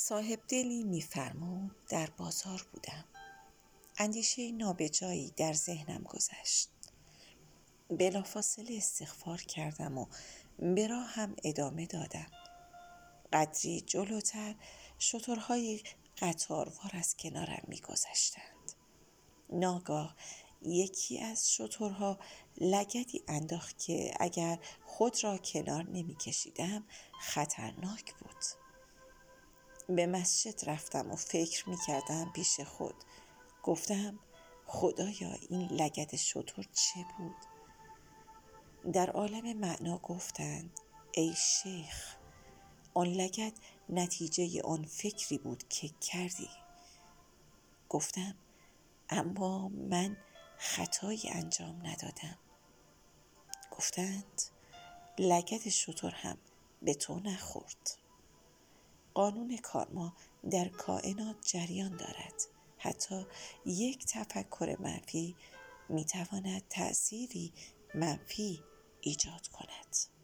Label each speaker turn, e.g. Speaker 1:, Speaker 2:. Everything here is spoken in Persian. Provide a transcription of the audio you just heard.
Speaker 1: صاحبدلی می‌فرمود در بازار بودم. اندیشه نابجایی در ذهنم گذشت. بلافاصله استغفار کردم و به راهم ادامه دادم. قدری جلوتر شترهای قطاروار از کنارم می‌گذشتند. ناگاه یکی از شترها لگدی انداخت که اگر خود را کنار نمی‌کشیدم خطرناک بود. به مسجد رفتم و فکر می‌کردم پیش خود. گفتم خدایا این لگد شتر چه بود؟ در عالم معنا گفتند ای شیخ، آن لگد نتیجه آن فکری بود که کردی. گفتم اما من خطایی انجام ندادم. گفتند لگد شتر هم به تو نخورد. قانون کارما در کائنات جریان دارد. حتی یک تفکر منفی میتواند تأثیری منفی ایجاد کند.